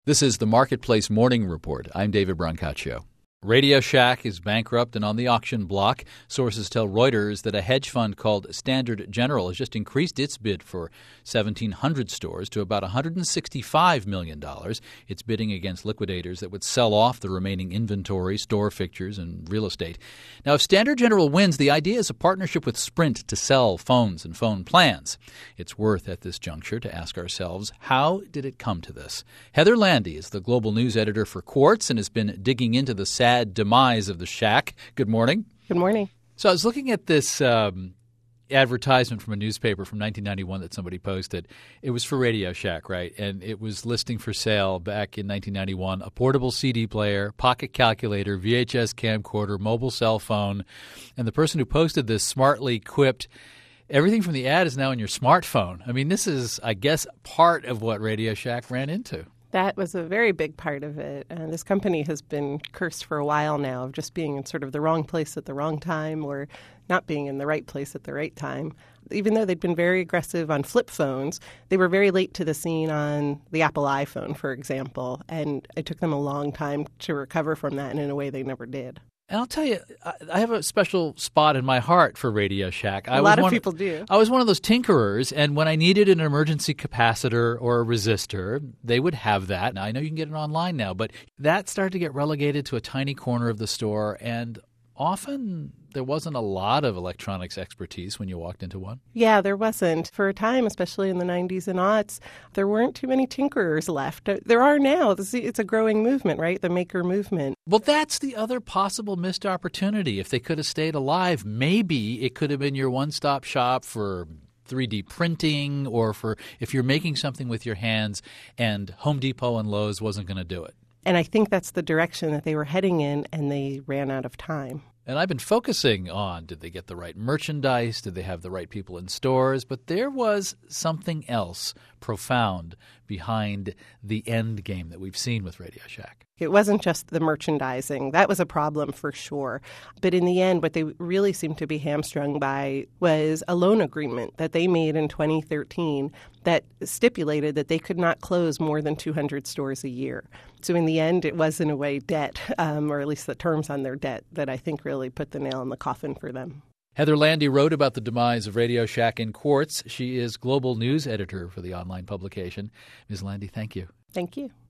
This is the Marketplace Morning Report. I'm David Brancaccio. Radio Shack is bankrupt and on the auction block. Sources tell Reuters that a hedge fund called Standard General has just increased its bid for 1,700 stores to about $165 million. It's bidding against liquidators that would sell off the remaining inventory, store fixtures, and real estate. Now, if Standard General wins, the idea is a partnership with Sprint to sell phones and phone plans. It's worth at this juncture to ask ourselves, how did it come to this? Heather Landy is the global news editor for Quartz and has been digging into the sad demise of the Shack. Good morning. Good morning. So I was looking at this advertisement from a newspaper from 1991 that somebody posted. It was for Radio Shack, right? And it was listing for sale back in 1991 a portable CD player, pocket calculator, VHS camcorder, mobile cell phone. And the person who posted this smartly quipped, everything from the ad is now in your smartphone. I mean, this is, I guess, part of what Radio Shack ran into. That was a very big part of it. And this company has been cursed for a while now of just being in sort of the wrong place at the wrong time or not being in the right place at the right time. Even though they'd been very aggressive on flip phones, they were very late to the scene on the Apple iPhone, for example. And it took them a long time to recover from that, and in a way they never did. And I'll tell you, I have a special spot in my heart for Radio Shack. A lot of people do. I was one of those tinkerers, and when I needed an emergency capacitor or a resistor, they would have that. Now, I know you can get it online now, but that started to get relegated to a tiny corner of the store, and often there wasn't a lot of electronics expertise when you walked into one. Yeah, there wasn't. For a time, especially in the 90s and aughts, there weren't too many tinkerers left. There are now. It's a growing movement, right? The maker movement. Well, that's the other possible missed opportunity. If they could have stayed alive, maybe it could have been your one-stop shop for 3D printing or for if you're making something with your hands and Home Depot and Lowe's wasn't going to do it. And I think that's the direction that they were heading in, and they ran out of time. And I've been focusing on, did they get the right merchandise? Did they have the right people in stores? But there was something else profound behind the end game that we've seen with Radio Shack. It wasn't just the merchandising. That was a problem for sure. But in the end, what they really seemed to be hamstrung by was a loan agreement that they made in 2013 that stipulated that they could not close more than 200 stores a year. So in the end, it was in a way debt, or at least the terms on their debt, that I think really put the nail in the coffin for them. Heather Landy wrote about the demise of Radio Shack in Quartz. She is global news editor for the online publication. Ms. Landy, thank you. Thank you.